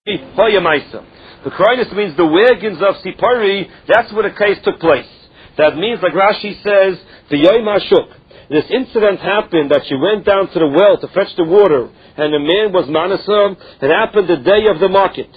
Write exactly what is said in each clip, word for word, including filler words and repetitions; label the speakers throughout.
Speaker 1: Hoyamaisa. The Krainis means the wagons of Sipari, that's where the case took place. That means, like Rashi says, the Yom HaShuk. This incident happened that she went down to the well to fetch the water, and the man was Manasam. It happened the day of the market.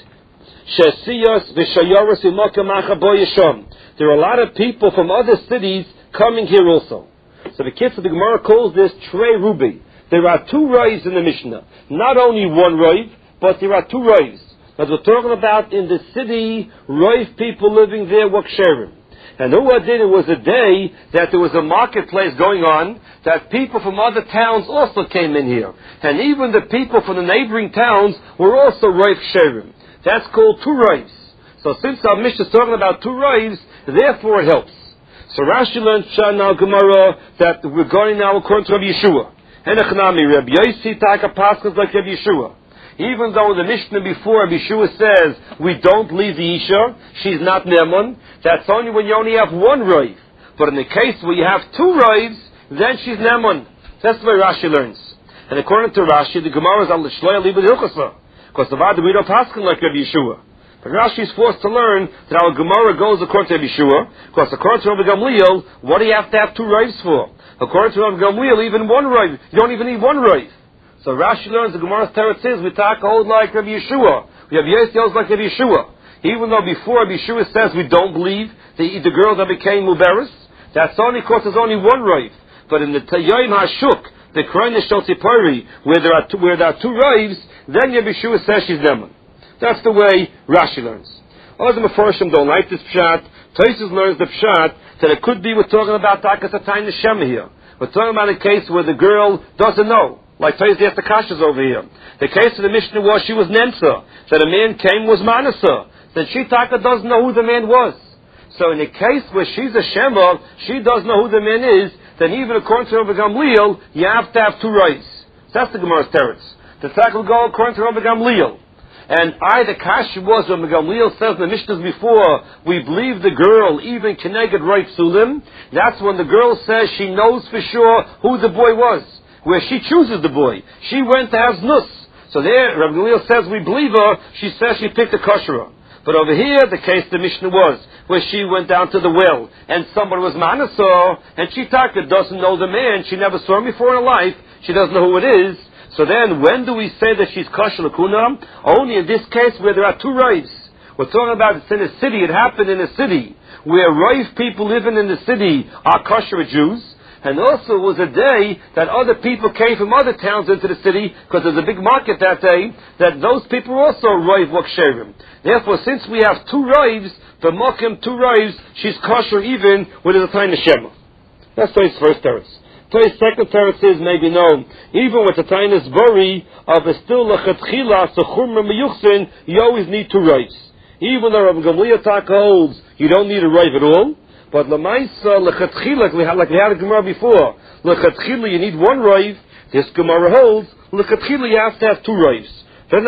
Speaker 1: There are a lot of people from other cities coming here also. So the kids of the Gemara calls this Trei Rubi. There are two rives in the Mishnah. Not only one rive, but there are two rives. As we're talking about in the city, rive people living there were ksherim. And who did it was a day that there was a marketplace going on, that people from other towns also came in here. And even the people from the neighboring towns were also rive ksherim. That's called two rives. So since our Mishnah is talking about two rives, therefore it helps. So Rashi learns now Gemara that we're going now according to Rabbi Yeshua. Henachnami, Rabbi Yossi Taka Paskas like Rabbi Yeshua. Even though the Mishnah before Rabbi Yeshua says we don't leave the Isha, she's not Neman, that's only when you only have one rive. But in the case where you have two rives, then she's Neman. That's the way Rashi learns. And according to Rashi, the Gemara is al Shloya Libud Hilchasa. Because the Vada we don't paskin like Rabbi Yeshua. But Rashi is forced to learn that our Gemara goes according to Rabbi Yeshua, because according to Rabbi Gamliel, what do you have to have two rives for? According to Rabbi Gamliel, even one rive, you don't even need one rive. So Rashi learns the Gemara's teretz is we talk hold like Rabbi Yeshua. We have Yossi holds like Rabbi Yeshua. Even though before Rabbi Yeshua says we don't believe the, the girl that became Muberis, that's only because there's only one rive. But in the Yom HaShuk, the Kroinish Shotipari, where there are two, where there are two rives, then Rabbi Yeshua says she's Neman. That's the way Rashi learns. Other Mefarshim don't like this pshat. Tosfos learns the pshat that it could be we're talking about Takas Atayna Shema here. We're talking about a case where the girl doesn't know. Like Tosfos the Kashas over here. The case of the Mishnah was she was Nemsa. That a man came was Manasa. That she Taka doesn't know who the man was. So in a case where she's a Shema, she doesn't know who the man is, then even according to Rabbi Gamliel, you have to have two rights. That's the Gemara's teretz. The Taka will go according to Rabbi Gamliel. And I, the Kashi was, when Gamliel says in the Mishnahs before, we believe the girl, even Keneged right Sulim, that's when the girl says she knows for sure who the boy was. Where she chooses the boy. She went to have znus. So there, Rabbi Gamliel says we believe her, she says she picked a kosher. But over here, the case the Mishnah was, where she went down to the well, and somebody was Manasah, and she taka doesn't know the man, she never saw him before in her life, she doesn't know who it is. So then, when do we say that she's kosher l'kuna? Only in this case where there are two rives. We're talking about it's in a city, it happened in a city, where rive people living in the city are kosher Jews, and also it was a day that other people came from other towns into the city, because there's a big market that day, that those people also rive waksherim. Therefore, since we have two rives, the mokim two rives, she's kosher even when there's a time to shema. That's the first teretz. Today's second teretz is maybe known. Even with the tainis bori of a still lechatchila sechumra meyuchsin, you always need two rives. Even though Rabbi Gamliel Taka holds you don't need a rive at all, but lemaisa lechatchila, like we had a Gemara before, lechatchila you need one rive. This Gemara holds lechatchila you have to have two rives. Even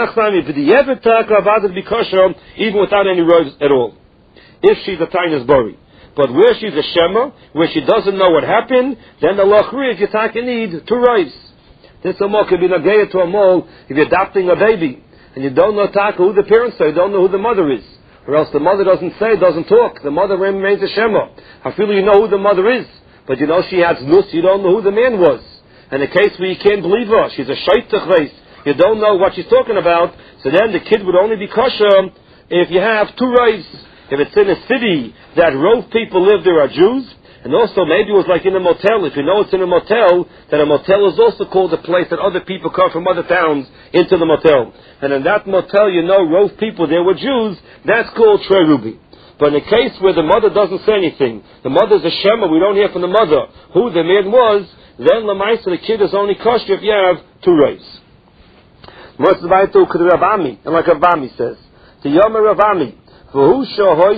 Speaker 1: without any rives at all, if she's a tainis bori. But where she's a shema, where she doesn't know what happened, then the lachri, if you taka need two rives. This amol can be nageya to a mol if you're adopting a baby, and you don't know taka who the parents are, you don't know who the mother is. Or else the mother doesn't say, doesn't talk. The mother remains a shema. I feel you know who the mother is, but you know she has nus, you don't know who the man was. And the case where you can't believe her, she's a shaitach race, you don't know what she's talking about, so then the kid would only be kosher if you have two rives. If it's in a city that rove people live there are Jews, and also maybe it was like in a motel. If you know it's in a motel, then a motel is also called a place that other people come from other towns into the motel. And in that motel, you know, rove people there were Jews, that's called Trei Rubi. But in a case where the mother doesn't say anything, the mother's a shema, we don't hear from the mother who the man was, then lemaisa, the kid is only kosher if you have two rights. And like Ravami says, the Yom Ravami, we're talking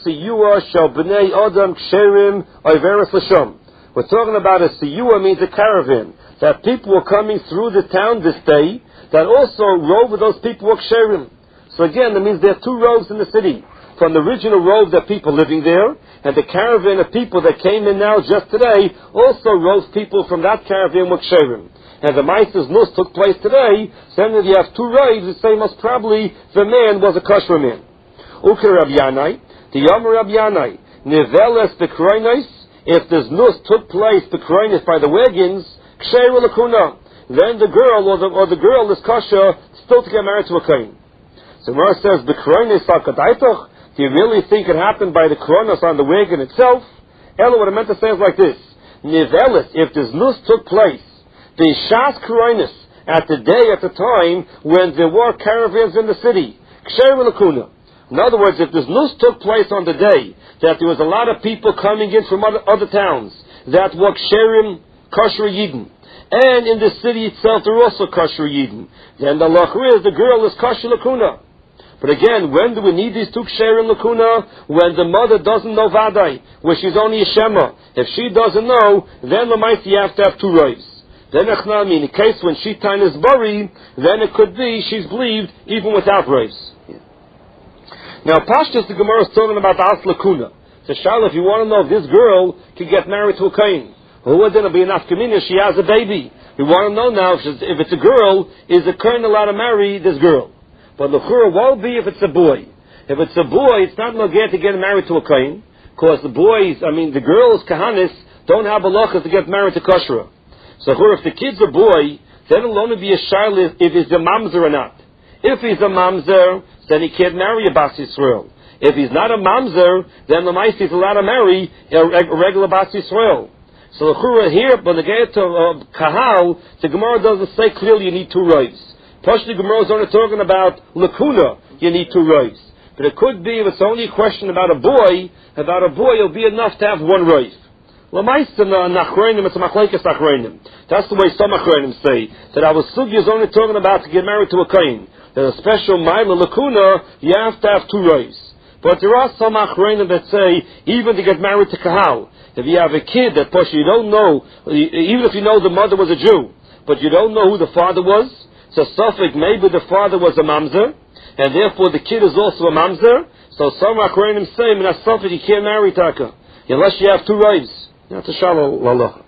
Speaker 1: about a siyua means a caravan, that people were coming through the town this day, that also rove with those people were ksherim. So again, that means there are two roves in the city. From the original rove that people living there, and the caravan of people that came in now just today, also rove people from that caravan were ksherim. and the Meister's Nus took place today, so then if you have two rives, the same most probably the man was a kosher man. Uke Rabbi Yanai, the Yom Rabbi Yanai, Niveles Bekroinos, if this Nus took place Bekroinos by the wagons, Ksheir Lakuna, then the girl or the, or the girl is kosher still to get married to a Kohen. So Gemara says, Bekroinos Sakadaitoch, do you really think it happened by the Kronos on the wagon itself? Ella, what I meant to say is like this. Nivelis, if this Nus took place, the Shas Kronos, at the day, at the time, when there were caravans in the city, Ksheir Lakuna. In other words, if this Nus took place on the day, that there was a lot of people coming in from other, other towns, that were Ksherim, Kosher Yidden, and in the city itself there were also Kosher Yidden, then the Lachri is the girl is Kosher Lakuna. But again, when do we need these two Ksherim Lakuna? When the mother doesn't know Vadai, where she's only a Shema. If she doesn't know, then the might you have to have two rives. Then Echnami, in the case when she time is buried, then it could be she's believed even without rives. Yeah. Now, Pashtus, the Gemara is talking about the As Lakuna. So, Shal, if you want to know if this girl can get married to a Kohen, who would then be enough communion? She has a baby. We want to know now if, if it's a girl, is the Kohen allowed to marry this girl? But L'chura won't be if it's a boy. If it's a boy, it's not nogeh to get married to a Kohen, because the boys, I mean, the girls, Kahanis, don't have halachas to get married to Kosher. So if the kid's a boy, then it'll only be a shayla if he's a mamzer or not. If he's a mamzer, then he can't marry a Bas Yisrael. If he's not a mamzer, then the mice is allowed to marry a regular Bas Yisrael. So L'chura here, but the get to uh, Kahal, the Gemara doesn't say clearly you need two rives. Pashti Gemara is only talking about Lakuna, you need two rives. But it could be, if it's only a question about a boy, about a boy, it'll be enough to have one rive. L'maisten nachroinim, it's a machlekes nachroinim. That's the way some nachroinim say, that our sugi is only talking about to get married to a kohen. There's a special mile Lakuna, you have to have two rives. But there are some nachroinim that say, even to get married to Kahal, if you have a kid that push you don't know, even if you know the mother was a Jew, but you don't know who the father was, so Suffolk, maybe the father was a mamzer, and therefore the kid is also a mamzer. So some Akhranim say, in a Suffolk you can't marry Taka, unless you have two wives. Not to shalom lalacha.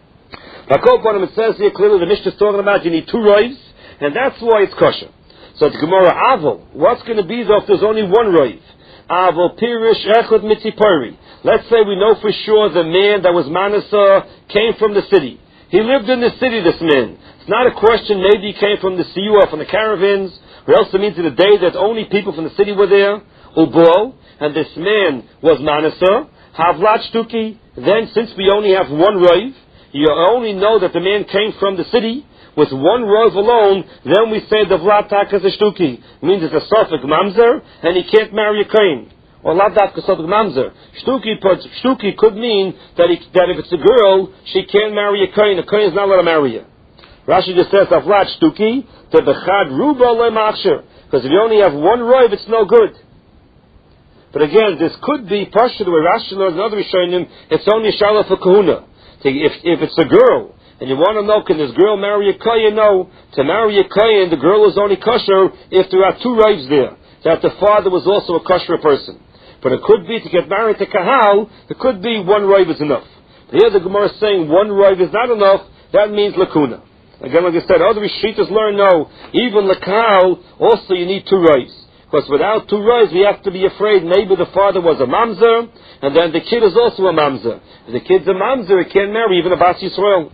Speaker 1: It says here clearly the Mishnah is talking about you need two wives, and that's why it's kosher. So the Gemara Avol, what's going to be though if there's only one wife? Avol Pirish Echad Mitzipari. Let's say we know for sure the man that was Manasa came from the city. He lived in the city, this man. It's not a question, maybe he came from the Siyua, from the caravans, or else it means in the day that only people from the city were there, Ubo, and this man was Manasa, Havlat Shtuki, then since we only have one Rav, you only know that the man came from the city, with one Rav alone, then we say the Vlat Takas Shtuki, means it's a Suffolk Mamzer, and he can't marry a Kohen. Or Lavdaf Kasofik Mamzer. Shtuki, Shtuki could mean that, he, that if it's a girl, she can't marry a Kohen. A Kohen is not allowed to marry her. Rashi just says, Avlat Shtuki, to Bechad Ruba Lemachsher. Because if you only have one Rav, it's no good. But again, this could be, partially the way Rashi learns another Rishonim, it's only a Shalom for Kahuna. If, if it's a girl, and you want to know, can this girl marry a Kohen? No. To marry a Kohen, the girl is only kosher if there are two Ravs there. That the father was also a kosher person. But it could be to get married to Kahal, it could be one Rav is enough. Here the Gemara is saying one Rav is not enough, that means Lakuna. Again, like I said, other Rishitas learn, no, even Lakal, also you need two Ravs. Because without two Ravs, we have to be afraid maybe the father was a Mamzer, and then the kid is also a Mamzer. If the kid's a Mamzer, he can't marry even a Bas Yisrael.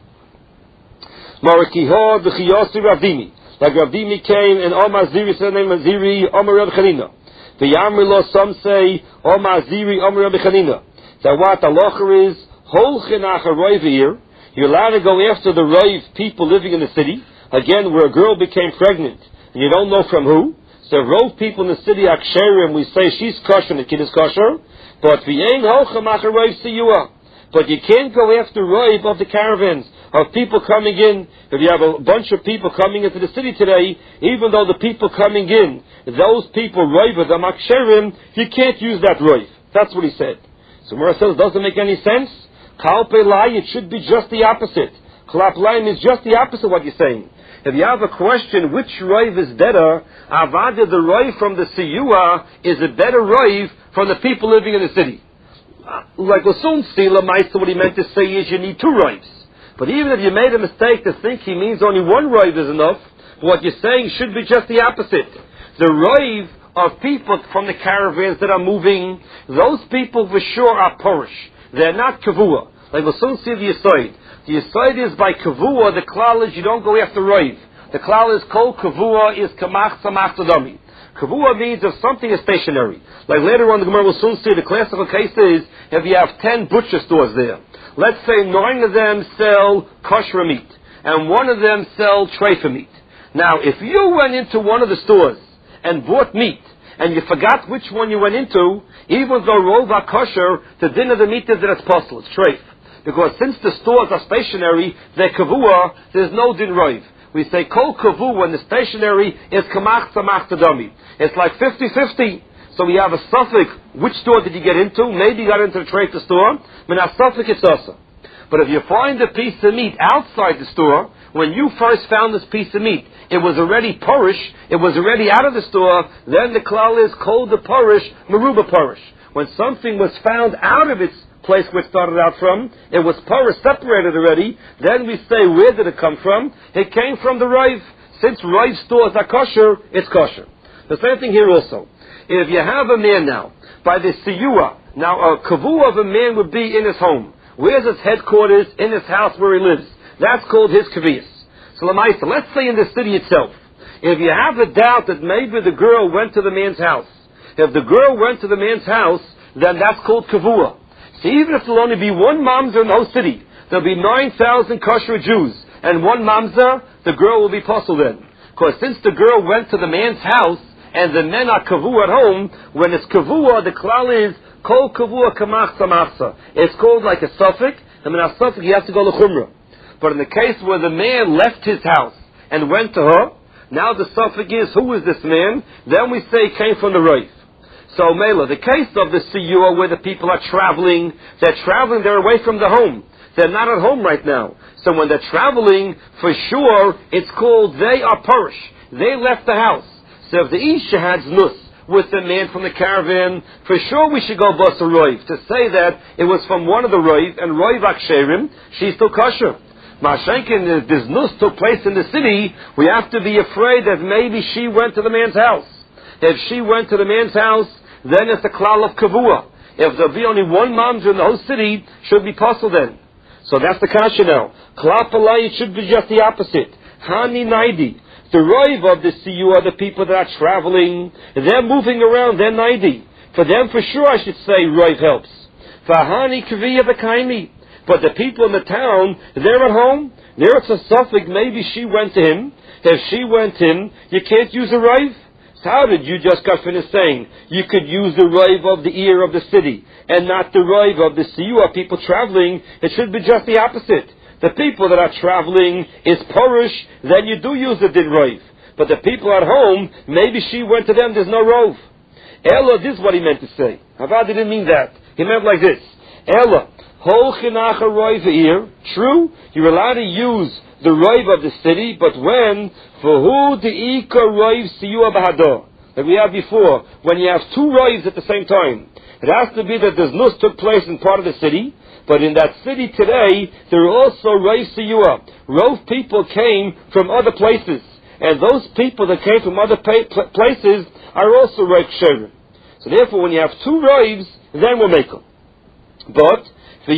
Speaker 1: Marakihod, the Chiyosi Ravdimi. Like Ravdimi came, and Omar Ziri said the name of Ziri, Omar Reb Chanina. The Yamrilo, some say, Omar Ziri, Omar Reb Chanina. That what the locher is, Holchin Acha Roiv here, you're allowed to go after the Roiv people living in the city, again, where a girl became pregnant, and you don't know from who. So Rov people in the city, Aksherim, we say she's kosher and the kid is kosher, but V'yein Holchin Acha Roiv Siyua. But you can't go after Roiv of the caravans, of people coming in. If you have a bunch of people coming into the city today, even though the people coming in, those people, Roiv, the Maksherim, you can't use that Roiv. That's what he said. So Mura says, doesn't make any sense. Kalpe Lai, it should be just the opposite. Klap Lai is just the opposite of what you're saying. If you have a question, which Roiv is better, Avada, the Roiv from the Siyua, is a better Roiv from the people living in the city. Like we'll soon see, Lamaisa, what he meant to say is you need two Roivs. But even if you made a mistake to think he means only one Raiv is enough, what you're saying should be just the opposite. The Raiv of people from the caravans that are moving, those people for sure are Porish. They're not Kavua. Like we'll soon see the Yisoid. The Yisoid is by Kavua, the klal is you don't go after Raiv. The klal is Kol Kavua is Kamach Samach Tadami. Kavua means if something is stationary. Like later on the Gemara will soon see the classical case is if you have ten butcher stores there. Let's say nine of them sell kosher meat and one of them sell treifa meat. Now if you went into one of the stores and bought meat and you forgot which one you went into, even though rov are kosher, the din of the meat is that it's possible, it's treif. Because since the stores are stationary, they're kavua, there's no din rov. We say kol kavu when the stationary is kamach samach tadami. It's like fifty-fifty. So we have a suffix, which store did you get into? Maybe you got into the treifa store, but now suffix it's also. But if you find a piece of meat outside the store, when you first found this piece of meat, it was already porish, it was already out of the store, then the klal is called the porish, meruba porish. When something was found out of its place where it started out from, it was porish, separated already, then we say, where did it come from? It came from the Raiv. Since Raiv stores are kosher, it's kosher. The same thing here also. If you have a man now, by the siyua, now a kavu of a man would be in his home. Where's his headquarters? In his house where he lives. That's called his kaviyas. So Lamaisa, let's say in the city itself, if you have a doubt that maybe the girl went to the man's house, if the girl went to the man's house, then that's called kavua. So even if there'll only be one mamzer in the whole city, there'll be nine thousand kosher Jews, and one mamzer, the girl will be puzzled then. Because since the girl went to the man's house, and the men are kavua at home, when it's kavua, the klal is kol kavua kamach samachsa. It's called like a suffix, and when a suffix, he has to go to chumrah. But in the case where the man left his house and went to her, now the suffix is, who is this man? Then we say it came from the Raiv. So Mela, the case of the siyua where the people are traveling, they're traveling, they're away from the home. They're not at home right now. So when they're traveling, for sure, it's called they are parish. They left the house. So if the Isha had znus with the man from the caravan, for sure we should go bus a Raiv. To say that it was from one of the Raiv, and Raiv aksherim, she's still kosher. Mashenkin, if this nus took place in the city, we have to be afraid that maybe she went to the man's house. If she went to the man's house, then it's the klal of kavua. If there'll be only one mamzer in the whole city, should be puzzled then. So that's the kasha now. Klal palai, it should be just the opposite. Hani naidi. The Raiv of the siyu are the people that are traveling. They're moving around, they're naidi. For them, for sure, I should say Raiv helps. Vahani kviya b'kaimi. But the people in the town, they're at home. There it's a suffix, maybe she went to him. If she went in, you can't use a Raiv. So how did you just got finished saying you could use the Raiv of the ear of the city and not the Raiv of the siyua, people traveling? It should be just the opposite. The people that are traveling is porish, then you do use the din Raiv. But the people at home, maybe she went to them, there's no Rov. Ella, this is what he meant to say. Havad didn't mean that. He meant like this. Ella, Hol chinach a Raiv ear. True, you're allowed to use the Raiv of the city, but when for who the ika Raiv siyua bahado, like we have before, when you have two Raivs at the same time, it has to be that this nus took place in part of the city, but in that city today there are also Raiv siyua. Rov people came from other places, and those people that came from other pa- places are also Raiv ksherim. So therefore, when you have two Raivs, then we'll make them. But in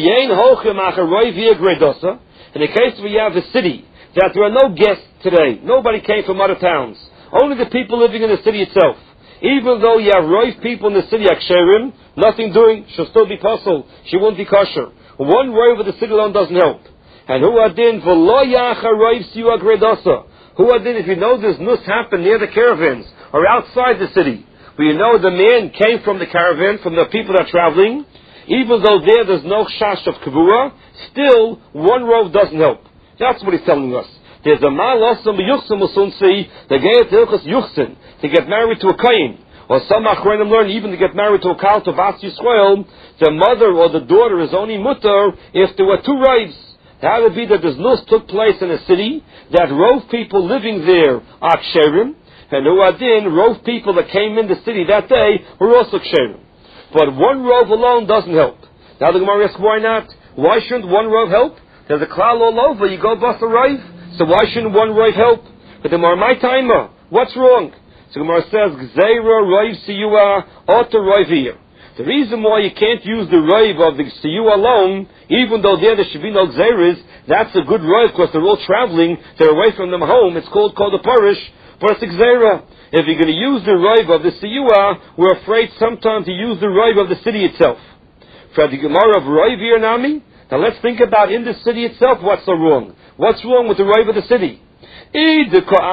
Speaker 1: the case where you have a city, that there are no guests today, nobody came from other towns, only the people living in the city itself. Even though you have Raiv people in the city, Aksherim, nothing doing, she'll still be puzzled, she won't be kosher. One Raiv of the city alone doesn't help. And who adin v'lo yacha Raiv siyu agredosa. Who adin, if you know this nus happened near the caravans or outside the city, where you know the man came from the caravan, from the people that are traveling, even though there there's no chash of kavua, still one Rov doesn't help. That's what he's telling us. There's a malosam yuchsin musunsi, the gayat ilchas yuchsin, to get married to a kain. Or some achronim learn even to get married to a kal to Bas Yisrael, the mother or the daughter is only mutter if there were two Raivs. That would be that this nus took place in a city, that Rov people living there are ksherim, and who adin, Rov people that came in the city that day were also ksherim. But one Rov alone doesn't help. Now the Gemara asks, why not? Why shouldn't one Rov help? There's a klal all over. You go bust a rive. So why shouldn't one rive help? But the more my timer, what's wrong? So Gemara says, Gzeira rive siyua auto rive here. The reason why you can't use the rive of the siyua alone, even though there there should be no gzeira, is that's a good rive because they're all traveling, they're away from them home. It's called called a parish, but it's a gzeira. If you're going to use the rive of the siyua, we're afraid sometimes to use the rive of the city itself. For the Gemara of rive here, Nami. Now let's think about in the city itself what's so wrong. What's wrong with the rive of the city? If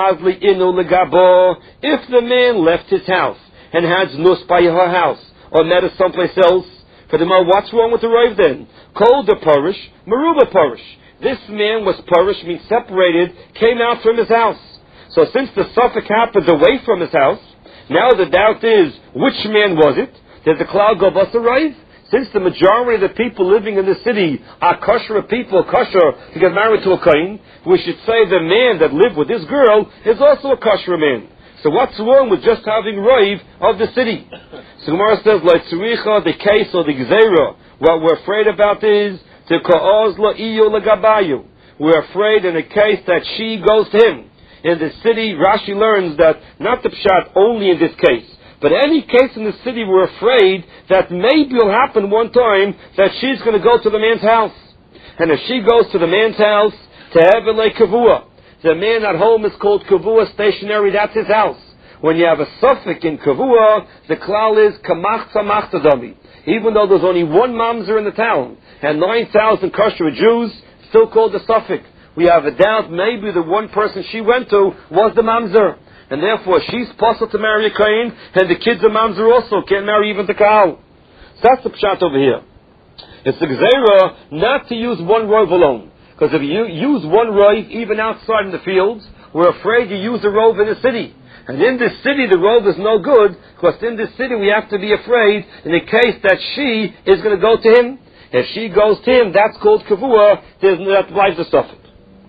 Speaker 1: the man left his house and has nus by her house or met us someplace else, for the Gemara, what's wrong with the rive then? Kol the parish, Maruba parish. This man was parish, means separated, came out from his house. So since the suffix happened away from his house, now the doubt is, which man was it? Did the cloud go bust a rive? Since the majority of the people living in the city are kosher people, kosher to get married to a kohen, we should say the man that lived with this girl is also a kosher man. So what's wrong with just having rive of the city? So Gemara says, like tzricha, the case or the gzeira, what we're afraid about is to ka'oz la'iyu lagabayu. We're afraid in a case that she goes to him. In the city, Rashi learns that not the pshat only in this case, but any case in the city, we're afraid that maybe it'll happen one time that she's going to go to the man's house. And if she goes to the man's house, Tehevele Kavua, the man at home is called Kavua, stationary, that's his house. When you have a suffix in Kavua, the klal is Kamach Tzamach Tadami. Even though there's only one mamzer in the town, and nine thousand kosher Jews, still called the suffix. We have a doubt maybe the one person she went to was the mamzer. And therefore, she's possible to marry a kohen, and the kids of mamzer also can't marry even the kahal. So that's the pshat over here. It's the gzeira not to use one rove alone. Because if you use one rove, even outside in the fields, we're afraid you use a rove in the city. And in this city, the rove is no good, because in this city we have to be afraid in the case that she is going to go to him. If she goes to him, that's called kavua, that lies the suffix.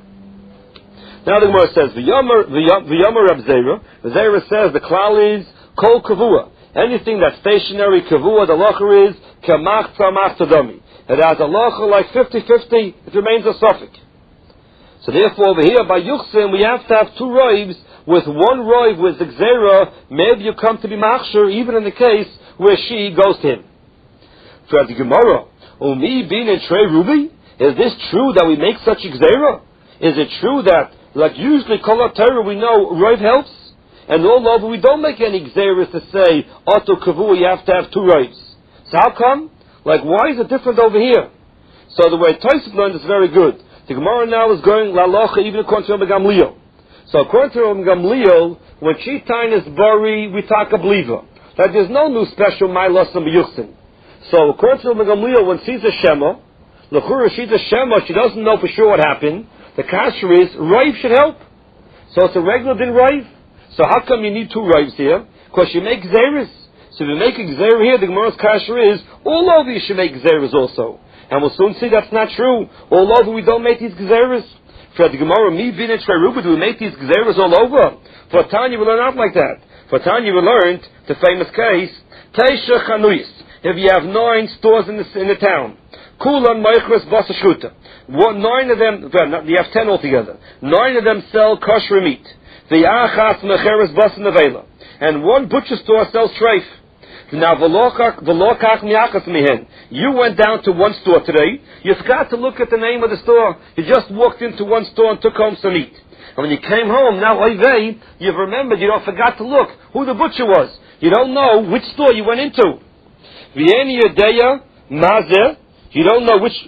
Speaker 1: Now the Gemara says, V'yomer Reb Zera, Zera says the klal is kol kavua. Anything that's stationary kavua, the locher is kamach tzamach tadami. It has a locher like fifty-fifty, it remains a suffix. So therefore over here by Yuchsim we have to have two roives. With one roiv with the gzera, maybe you come to be machshir even in the case where she goes to him. For the Gemara, Umi bin and Trey Ruby, is this true that we make such a gzera? Is it true that like usually, Kol Torah, we know Rav helps, and all over we don't make any gzeras to say, Otto Kavu, you have to have two Ravs. So how come? Like, why is it different over here? So the way Tosfos learned is very good. The Gemara now is going, La Locha, even according to Rabbi Gamliel. So according to Rabbi Gamliel, when Chitain is bari, we talk a believer. That there's no new special Mailas and B'yuchsin. So according to Rabbi Gamliel, when she's a Shema, L'chura, she's a Shema, she doesn't know for sure what happened. The kasher is, Rav should help. So it's a regular din Rav. So how come you need two Ravs here? Because you make Gzeris. So if you make a Gzer here, the Gemara's kasher is, all over you should make Gzeris also. And we'll soon see that's not true. All over we don't make these Gzeris. For the Gemara, me bin and Shreruba, do we make these Gzeris all over? For Tanya we learn out like that. For Tanya we learned, the famous case, Teisha Chanuyis. If you have nine stores in the, in the town, Kulan Meichres Basashuta. One, nine of them, well, you have ten altogether. Nine of them sell kosher meat. The Achas Mecheres Basan Avela. And one butcher store sells treif. Now, you went down to one store today. You forgot to look at the name of the store. You just walked into one store and took home some meat. And when you came home, now, oivei, you've remembered, you don't forgot to look who the butcher was. You don't know which store you went into. V'yeni yadeya mazeh. You don't know which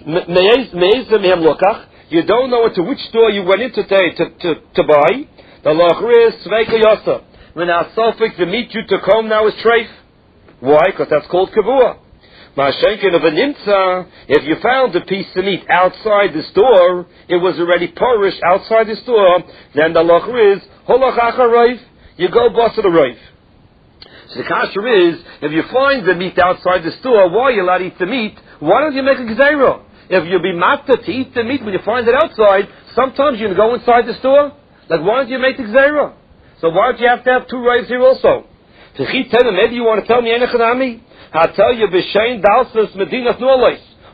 Speaker 1: you don't know into which store you went in today to, to, to buy. The locher is sveika yosa. When our suffix, the meat you took home now is treif. Why? Because that's called kavua. Ma'ashenkin of a nimtza, if you found a piece of meat outside the store, it was already porish outside the store, then the locher is holachacha raif. You go bust the raif. So the kasher is, if you find the meat outside the store, why are you allowed to eat the meat? Why don't you make a gzeira? If you be matzah to eat the meat when you find it outside, sometimes you can go inside the store. Like, why don't you make the gzeira? So why don't you have to have two raves here also? Maybe you want to tell me, I'll tell you, B'shein dalsas medinas nu'alais.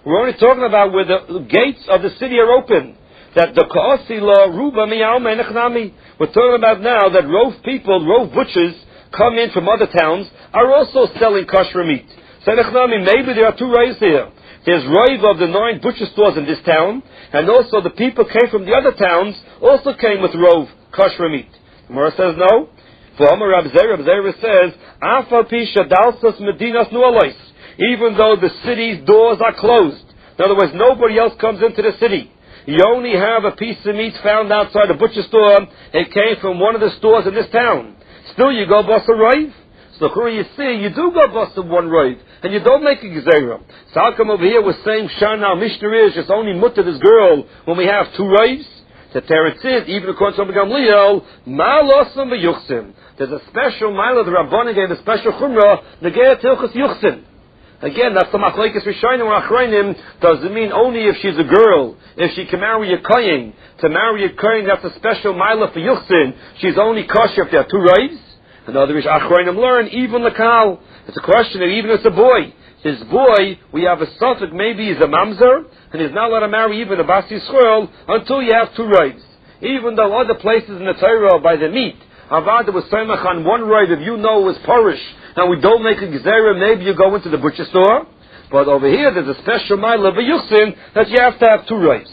Speaker 1: We're only talking about where the gates of the city are open. That the Ka'asi law, Ruba Miyalma Enechnami. We're talking about now that rove people, rove butchers, come in from other towns, are also selling kosher meat. So Enechnami, maybe there are two rays here. There's rove of the nine butcher stores in this town, and also the people came from the other towns, also came with rove, kosher meat. Gemara says no. For Amar Rab Zera, Rab Zera says, Afal Pisha Dalsas Medinas Nualois. Even though the city's doors are closed. In other words, nobody else comes into the city. You only have a piece of meat found outside a butcher store. It came from one of the stores in this town. Still, you go bust a rove. So you see, you do go bust one rove, and you don't make a gezerah. So how come over here we're saying Shana Mishnah is it's only mutter this girl when we have two roves? The Teretz is, even according to Rabbi Gamliel, Ma'alosam v'yuchsim. There's a special mile of the Rabbanan gave a special chumrah, Negea Tilchus Yuchsim. Again, that's the Machlekes Rishonim or Achronim. Doesn't mean only if she's a girl. If she can marry a kohen, to marry a kohen, that's a special mile for Yuchsin. She's only kosher if there are two roves. Another Achronim learn, even the Kal. It's a question of even if it's a boy. His boy, we have a suffix, maybe he's a mamzer, and he's not allowed to marry even a Bas Yisrael until you have two roves. Even though other places in the Torah by the meat, Avada was Semach on one rove, if you know it was Porish, and we don't make a Gezerah, maybe you go into the butcher store. But over here, there's a special mile of a Yuchsin that you have to have two roves.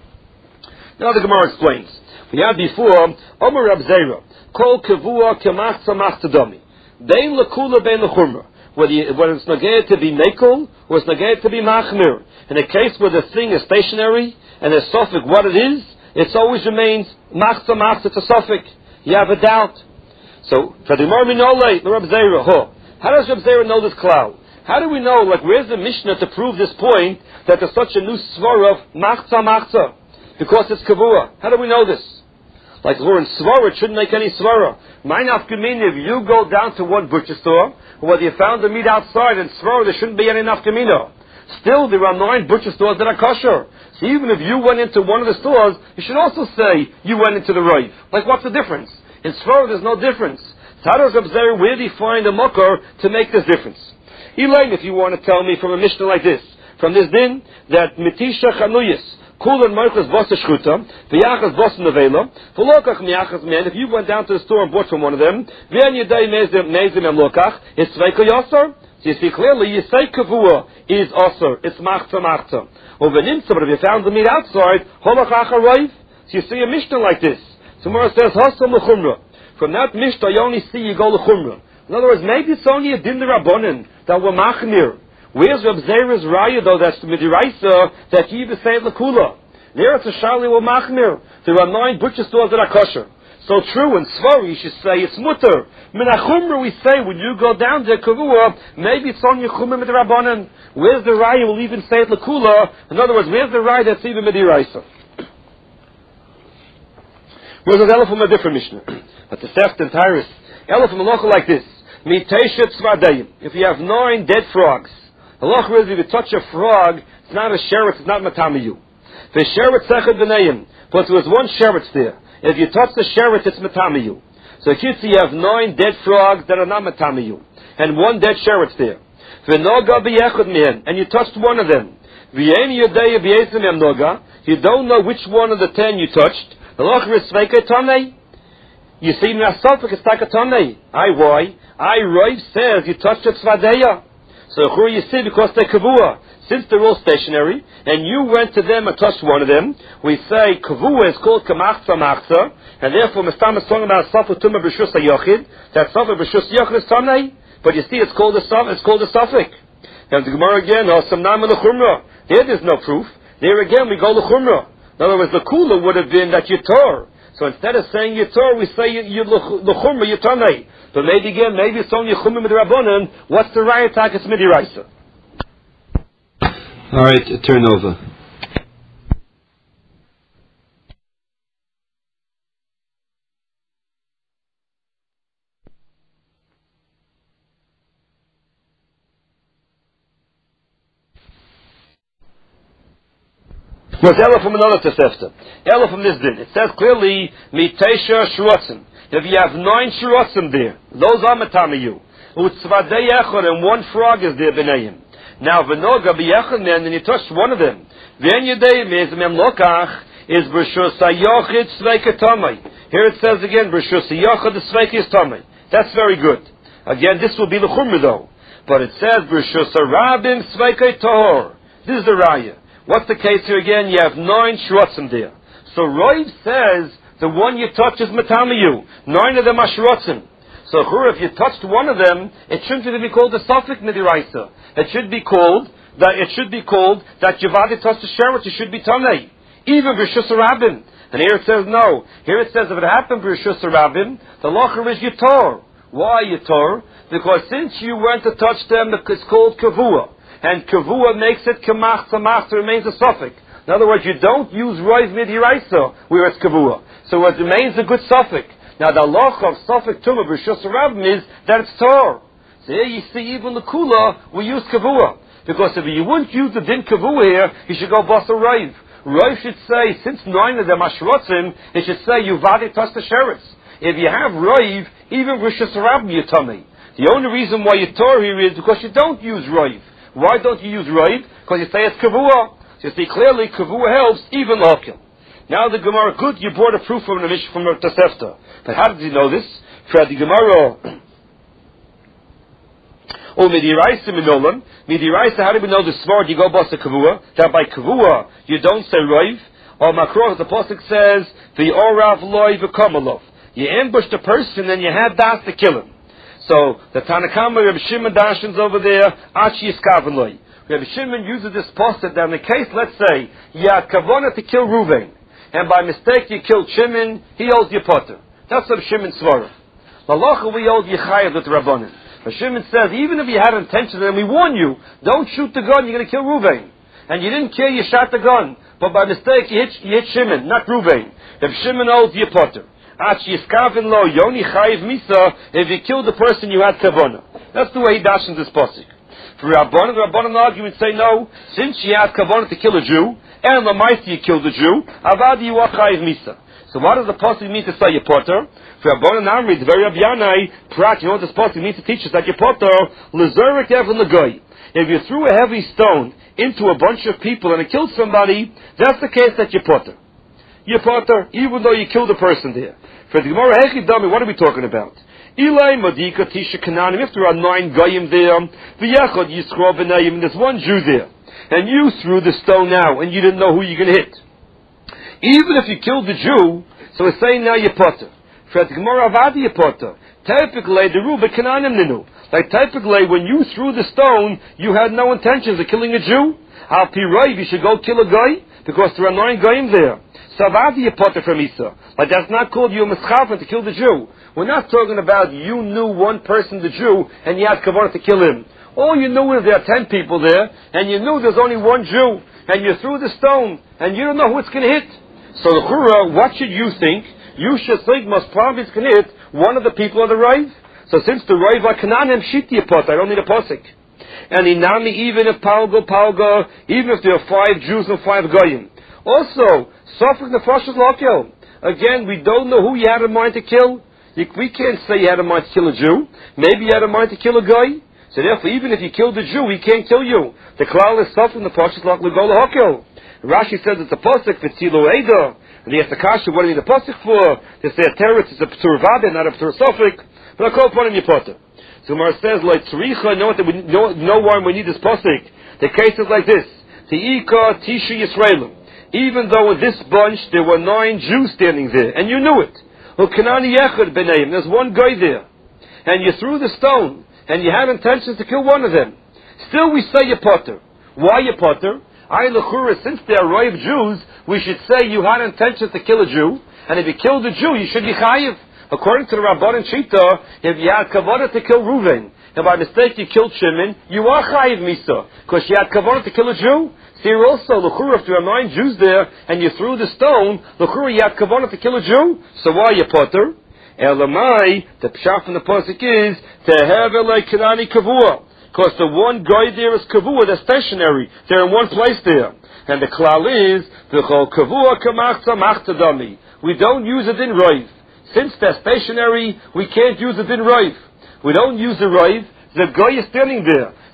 Speaker 1: Now the Gemara explains. We had before, Omer Rab Zera, Kol Kavua Kemachza Machtadami. Bein Lakula Bein Lachumra. Whether it's Nageh to be Mekel, or it's Nageh to be Machmir. In a case where the thing is stationary, and there's suffix what it is, it always remains Machza Machza, it's a suffix. You have a doubt. So, for the Gemara Minole, the Rab Zera, huh? How does Rab Zera know this cloud? How do we know, like, where's the Mishnah to prove this point, that there's such a new svara of Machza Machza? Because it's Kavua. How do we know this? Like, we're in svara, it shouldn't make any svara. Mine nafkamina, if you go down to one butcher store, whether you found the meat outside and svara, there shouldn't be any nafkamina. Still, there are nine butcher stores that are kosher. So even if you went into one of the stores, you should also say you went into the rove. Like, what's the difference? In svara, there's no difference. So how does Reb Zera, where do you find a makar to make this difference? Elaine, if you want to tell me from a Mishnah like this, from this din, that mitisha chanuyis, kulan moichas bosa shchuta, v'yachas bosa nevela, v'lokach miyachas men, if you went down to the store and bought from one of them, v'yan yedei mezim em lokach, it's sveiko yosar. So you see clearly, you say kavua is osar, it's machta machta. Or v'nimtza, but if you found the meat outside, holach acharoiv, so you see a Mishnah like this. Tomorrow says, hasam l'chumra. From that Mishnah, you only see you go l'chumra. In other words, maybe it's only a din rabbanan that we're machmir. Where's Reb Zera's raya though? That's the midiraisa that you even say l'kula. There it's a shali we're machmir. There are nine butcher stores that are kosher. So true in Svar you should say it's mutter. Minachumra we say when you go down there kavua, maybe it's only chumra midirabbanan. Where's the raya? We'll even say it l'kula. In other words, where's the raya that's even midiraisa? Where's the elephant from a different Mishnah? But the Seft and Tyrus. Elephant halacha like this. Miteshet tzvadayim. If you have nine dead frogs, halacha is if you touch a frog, it's not a sheretz, it's not matamiyu. The sheretz sechad b'nayim. But there was one sheretz there. If you touch the sheretz, it's matamiyu. So here you have nine dead frogs that are not matamiyu. And one dead sheretz there. V'noga b'yechad mihen. And you touched one of them. V'yein yodeya b'yezim yam noga. You don't know which one of the ten you touched. Halacha is sveika tamei. You see, Nasafik is Takatamei. I why? I Rav says you touched a tzvadeya. So who you see because they're kavua. Since they're all stationary, and you went to them and touched one of them, we say kavua is called kamachza machza, and therefore Mistam is talking about Safa Tumah B'Shus HaYochid. That Safa B'Shus HaYochid is Tamei. But you see, it's called a Safa, it's called a Safik. And the Gemara again, Osam Nam L'Chumra. There there's no proof. There again we go L'Chumra. In other words, the Kula would have been that you tore. So instead of saying Yitor, we say L'chumra Yitanei. But maybe again, maybe it's only Chumra Midrabanan. What's the Rayatak? It's Midiraisa.
Speaker 2: All right, turn over.
Speaker 1: Was Ella from another Tosefta. Ella from this din. It says clearly, Mitesha Shrotzim. If you have nine Shrotzim there, those are Matamiyu. Utzvadei Echor, and one frog is there, B'nayim. Now, v'noga b'yechad men, and you touched one of them. V'en yedei mezmem lokach is b'rshus hayochid sveika tamei. Here it says again, b'rshus hayochid sveika is tamei. That's very good. Again, this will be the chumrah though. But it says, b'rshus harabim sveika tahor. This is the raya. What's the case here again? You have nine shrotzim there. So Roiv says, the one you touch is matamiyu. Nine of them are shrotzim. So if you touched one of them, it shouldn't be called a suffix midiraisa. It should be called that it should be called that Yavadi touched the sheretz. It should be tamei, even b'rshus harabim. And here it says no. Here it says if it happened b'rshus harabim, the locher is yitor. Why yitor? Because since you went to touch them, it's called kavua, and kavua makes it kamach samach, so it remains a suffix. In other words, you don't use roiv midiraisa where it's kavua, so it remains a good suffix. Now the loch of suffix tumah b'rshus harabim is that it's tor. So here you see even the kula we use kavua. Because if you wouldn't use the din kavua here, you should go basa raiv. Raiv should say, since nine of them are shrotzim, it should say, Yuvadi touch the sheretz. If you have raiv, even b'rshus harabim you tummy. The only reason why you tor here is because you don't use raiv. Why don't you use raiv? Because you say it's kavua. So you see clearly kavua helps even lakil. Now the Gemara, good, you brought a proof from the Mishnah from the Tosefta. But how did you know this? For the Gemara, oh, midiraisa minolam. Midiraisa, how do we know the smart? You go basa kavua. That by kavua, you don't say roiv. Or makroch, the pasuk says, the orav loy v'kamalov. You ambush the person and you had das to kill him. So, the Tanakama, Rabbi Shimon Dashins over there, achi yiskaven loy. Rabbi Shimon uses this pasuk that in the case, let's say, you had kavana to kill Ruvain, and by mistake you killed Shimon, he owes you potter. That's Rabbi Shimon Svarah. Lalacha, we owed Yechayev with Rabbanim. But Shimon says, even if you had intention, and we warn you, don't shoot the gun, you're going to kill Ruvain. And you didn't kill, you shot the gun. But by mistake, you hit, you hit Shimon, not Ruvain. If Shimon owes you potter. If you killed the person, you had kavanah. That's the way he dashes this pasuk. For Rabbanan, the Rabbanan argument say, no, since you had kavanah to kill a Jew, and Lamaisi you killed a Jew, avadi you are chayiv misa. So what does the pasuk mean to say you potter? For Rabbanan Amri, the very Abyanai, prat, you know what this pasuk means to teach us, that you potter, lezurik evin legoy. If you threw a heavy stone into a bunch of people and it killed somebody, that's the case that you potter. You potter, even though you killed a person there. For the Gemara Hechidami, what are we talking about? Ilai Madika Tisha Kananim, if there are nine goyim there, v'yachod Yisro b'nayim, and there's one Jew there, and you threw the stone out, and you didn't know who you're going to hit. Even if you killed the Jew, so it's saying now you potter. For the Gemara Avadi you potter. Typically, the Ruba Kananim ninu. Like typically, when you threw the stone, you had no intentions of killing a Jew. Al Pirayv, you should go kill a guy, because there are nine goyim there. So Avadi you potter from Isa. But that's not called you a mischafen to kill the Jew. We're not talking about you knew one person, the Jew, and you had kavanah to kill him. All you knew is there are ten people there, and you knew there's only one Jew, and you threw the stone, and you don't know who it's going to hit. So the Chura, what should you think? You should think most probably it's going to hit one of the people of the Raiv. So since the Raiv are Kananim, shiti a pot, I don't need a posik. And inami, even if Palgo, Palgo, even if there are five Jews and five Goyim. Also, Sofik Nefashos Lokyo. Again, we don't know who you had in mind to kill. We can't say you had in mind to kill a Jew. Maybe you had in mind to kill a guy. So therefore, even if you killed the Jew, he can't kill you. The klal is Sofik Nefashos Lokyo. Rashi says it's a posik for Tilo Eidah. And the Yasakasha, what do you need a posik for? They say a terrorist is a P'tur Vada, not a P'tur Sofik. But I'll call upon him your potter. So Mar says, like Tzricha, know what we know, know why we need this posik. The case is like this: Teika Tisha Yisraelim. Even though in this bunch there were nine Jews standing there, and you knew it. Ukanani Yechad B'neim. There's one guy there, and you threw the stone, and you had intentions to kill one of them. Still, we say you potter. Why you potter? I lechura, since they are Raiv Jews, we should say you had intentions to kill a Jew, and if you killed a Jew, you should be chayiv. According to the Rabbanan Shita, if you had kavanah to kill Reuven, and by mistake you killed Shimon, you are chayiv misa, because you had kavanah to kill a Jew. So here also, lechura, if there are nine Jews there, and you threw the stone, lechura, you had kavanah to kill a Jew, so why you potter? Elamai, the pshat from the pasuk is, tehev elei kanani kavua. Because the one guy there is kavua, they're stationary. They're in one place there. And the klal is, v'chol kavua kamachta machtadami. We don't use it in Raiv. Since they're stationary, we can't use it in Raiv. We don't use the Raiv. The guy is standing there.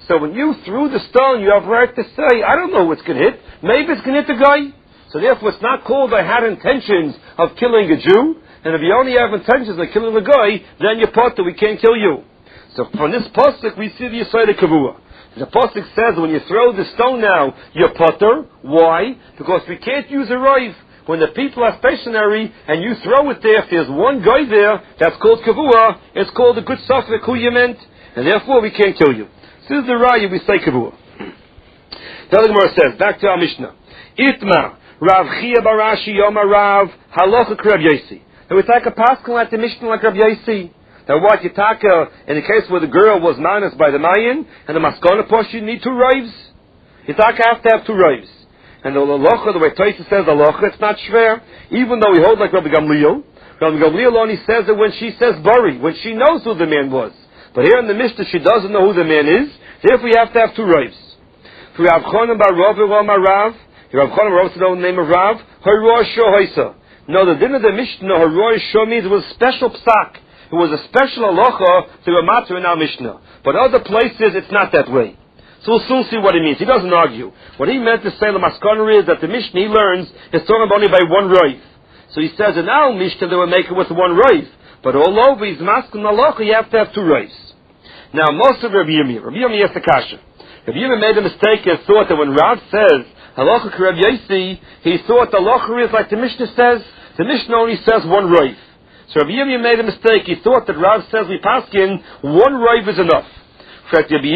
Speaker 1: So when you threw the stone, you have right to say, I don't know what's going to hit. Maybe it's going to hit the guy. So therefore it's not called I had intentions of killing a Jew. And if you only have intentions of killing a guy, then you're potter, we can't kill you. So from this pasuk we see the Yisrael Kavua. The pasuk says when you throw the stone now, you're potter. Why? Because we can't use a rive. When the people are stationary and you throw it there, if there's one guy there, that's called Kavua, it's called a good suffix who you meant, and therefore we can't kill you. This is the raya we say Kavua. The other Gemara says, back to our Mishnah. Itma, Rav Chia Barashi Yoma Rav, Halacha Rab Yosi. And we take a pasuk like the Mishnah like Rab Yosi. Now what, you take a, in the case where the girl was minus by the Mayan, and the Maskana Posh, you need two rives? You take have to have two rives. And the halacha, the way Taisa says halacha, it's not shver. Even though we hold like Rabbi Gamliel, Rabbi Gamliel only says it when she says bari, when she knows who the man was. But here in the Mishnah, she doesn't know who the man is. Therefore, you have to have two rives. For Rav Chonim bar Rav Rama Rav, Rav Chonim Rav said the name of Rav, Haroy Shohaisa. No, the din of the Mishnah, Haroy Shoh means it was a special psak. It was a special halacha to a matter in our Mishnah. But other places, it's not that way. So we'll soon see what he means. He doesn't argue. What he meant to say, the Maskana is that the Mishnah he learns is talking about only by one rive. So he says, in our Mishnah they will make it with one rive. But all over his Maskana halacha, you have to have two rives. Now, most of Rabbi Yirmiyah, Rabbi Yirmiyah has the kasha. Rabbi Yirmiyah made a mistake and thought that when Rav says, halacha Rab Yosi, he thought the halacha is like the Mishnah says, the Mishnah only says one rive. So Rabbi Yirmiyah made a mistake. He thought that Rav says we paskin, one rive is enough. Like you,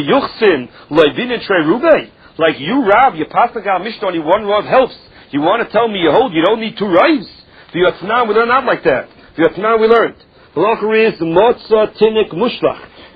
Speaker 1: Rav, you pass the Mishnah only one Rav helps. You want to tell me you hold, you don't need two Ravs? For Yotznan, we learn not like that. For Yotznan, we learned. The halacha is Motza Tinik Mushlach.